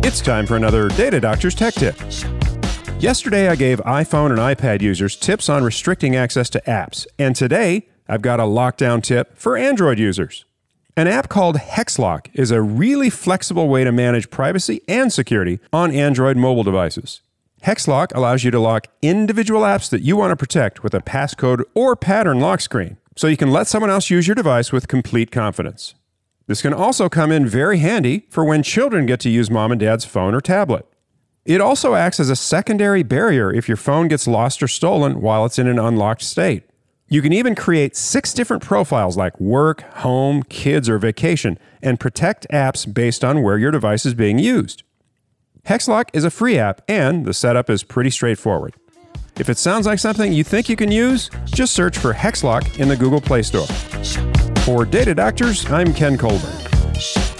It's time for another Data Doctor's Tech Tip. Yesterday, I gave iPhone and iPad users tips on restricting access to apps, and today, I've got a lockdown tip for Android users. An app called HexLock is a really flexible way to manage privacy and security on Android mobile devices. HexLock allows you to lock individual apps that you want to protect with a passcode or pattern lock screen, so you can let someone else use your device with complete confidence. This can also come in very handy for when children get to use mom and dad's phone or tablet. It also acts as a secondary barrier if your phone gets lost or stolen while it's in an unlocked state. You can even create 6 different profiles like work, home, kids, or vacation, and protect apps based on where your device is being used. HexLock is a free app, and the setup is pretty straightforward. If it sounds like something you think you can use, just search for HexLock in the Google Play Store. For Data Doctors, I'm Ken Colburn.